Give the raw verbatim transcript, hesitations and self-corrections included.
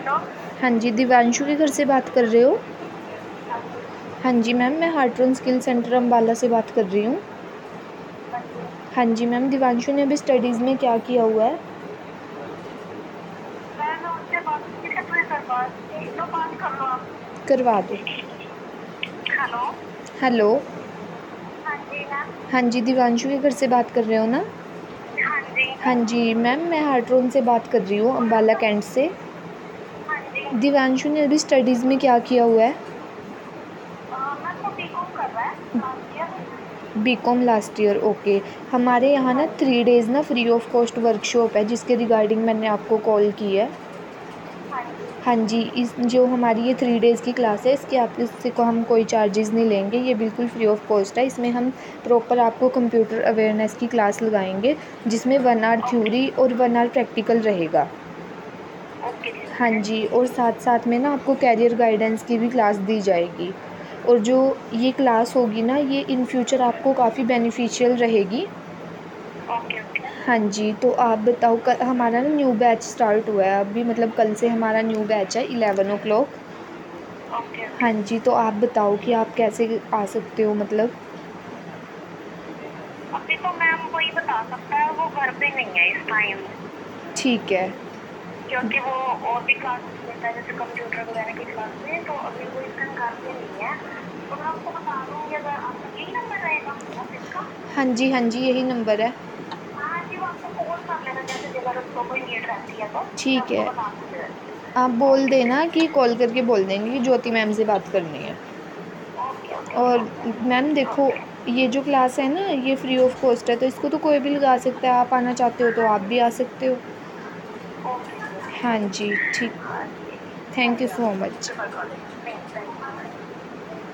हाँ जी, दिव्यांशु के घर से बात कर रहे हो? हाँ जी मैम, मैं हार्ट्रॉन स्किल सेंटर अम्बाला से बात कर रही हूँ। हाँ जी मैम, दिव्यांशु ने अभी स्टडीज़ में क्या किया हुआ है? करवा दो। हेलो। हेलो। हाँ जी मैम। हाँ जी, दिव्यांशु के घर से बात कर रहे हो ना? हाँ जी। हाँ जी मैम, मैं हार्ट्रॉन से बात कर रही हूँ अम्बाला कैंट से। हाँ जी। दिव्यांशु ने अभी स्टडीज़ में क्या किया हुआ है? मैम वो बीकॉम कर रहा है last year. BCom last year, okay. हमारे यहाँ ना थ्री डेज़ ना फ्री ऑफ कॉस्ट वर्कशॉप है, जिसके रिगार्डिंग मैंने आपको कॉल की है। हाँ जी। हाँ जी, इस जो हमारी ये थ्री डेज़ की क्लास है, इसके आप इससे को हम कोई चार्जेस नहीं लेंगे, ये बिल्कुल फ्री ऑफ कॉस्ट है। इसमें हम प्रॉपर आपको कंप्यूटर अवेयरनेस की क्लास लगाएंगे, जिसमें वन आवर थ्योरी और वन आवर प्रैक्टिकल रहेगा। ओके। हाँ जी, और साथ साथ में ना आपको कैरियर गाइडेंस की भी क्लास दी जाएगी। और जो ये क्लास होगी ना, ये इन फ्यूचर आपको काफ़ी बेनिफिशियल रहेगी। Okay okay. हाँ जी, तो आप बताओ, कल हमारा ना न्यू बैच स्टार्ट हुआ है अभी, मतलब कल से हमारा न्यू बैच है इलेवन ओ क्लॉक। ओके हाँ ओके। जी, तो आप बताओ कि आप कैसे आ सकते हो मतलब? अभी तो मैम वही बता सकता है, वो घर पे नहीं है इस टाइम, ठीक है। क्योंकि वो और भी क्लासेस लेता है जैसे कंप्यूटर वगैरह की क्लासेस, तो अभी वो इस टाइम घर पे नहीं है। तो मैं आपको बता दूंगी, अगर आपका यही नंबर रहेगा ऑफिस का। हाँ जी, हाँ जी, यही नंबर है। हाँ जी, वो आपको कॉल कर लेना जैसे जब अगर उसको कोई नीड रहती है तो मैं ठीक आपको है, बता दूंगी वैसे। आप बोल ओके देना कि कॉल करके बोल देंगे कि ज्योति मैम से बात करनी है। ओके ओके और मैम ओके देखो, ओके। ये जो क्लास है ना, ये फ्री ऑफ कॉस्ट है, तो इसको तो कोई भी लगा सकता है। आप आना चाहते हो तो आप भी आ सकते हो। ओके हाँ जी, ठीक। हाँ जी। Thank you okay so much. Thank you.